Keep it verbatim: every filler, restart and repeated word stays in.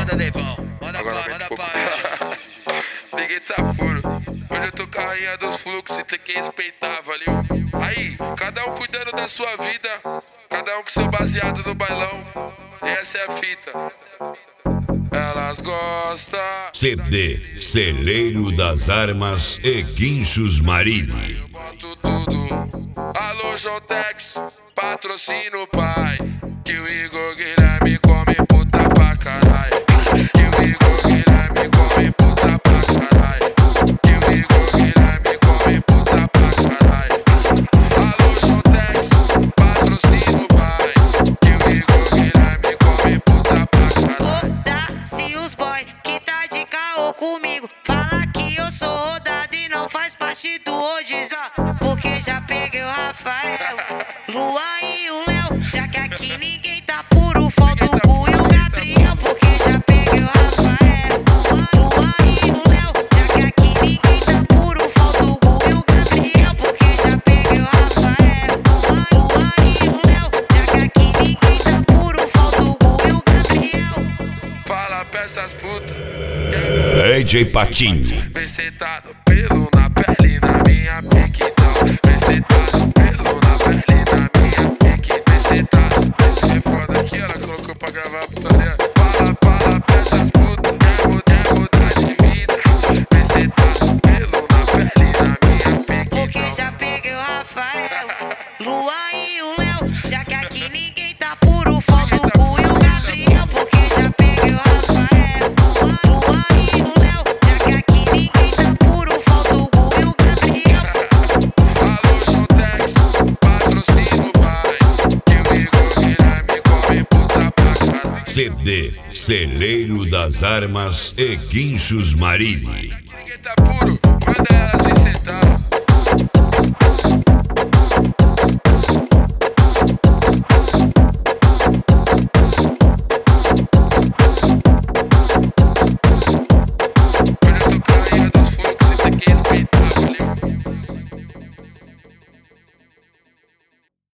Manda, Deivão. Manda Agora pra, manda fogo. pra. Ninguém tá puro. Hoje eu tô com a rainha dos fluxos e tem que respeitar, valeu? Aí, cada um cuidando da sua vida, cada um com seu baseado no bailão. E essa é a fita. Elas gostam. C D Celeiro das Armas e Guinchos Marini. Eu boto tudo. Alô, João Tex, patrocina o pai. Que o Igor Guilherme come puta pra caralho. Que o Igor Guilherme come puta pra caralho. Que o Igor Guilherme come puta pra caralho. Alô, João Tex, patrocina o pai. Que o Igor Guilherme come puta pra caralho. Foda-se os boy que tá de caô comigo. Fala que eu sou rodado e não faz parte do Odis, ó. Porque já peguei o Rafael, Luan e o Léo. Já que aqui ninguém tá puro, falta o Gu e o Gabriel. Porque já peguei o Rafael, Luan e o Léo. Já que aqui ninguém tá puro, falta o Gu e o Gabriel. Porque já peguei o Rafael, Luan e o Léo. Já que aqui ninguém tá puro, falta o Gu e o Gabriel. Fala pra essas putas. D J Patinho. Vem sentado pelo na pele na minha pique, então. Vem sentado pelo na pele na minha pique. Vem sentado, isso é foda aqui, ela colocou pra gravar a putaria. Fala, fala pra essas putas, quer mudar, quer mudar de vida. Vem sentado pelo na pele na minha pique, Porque então. já peguei o Rafael, Luan e o Léo. Já que aqui ninguém tá puro, falta o Gu e o Gabriel. Porque já peguei o Rafael, Luan e o Léo. Já que aqui ninguém tá puro, falta o Gu e o Gabriel. Alô, João Tex, patrocina o pai. Que o Igor Guilherme come puta pra caralho. C D Celeiro das Armas e Guinchos Marini. Ninguém tá puro, manda ela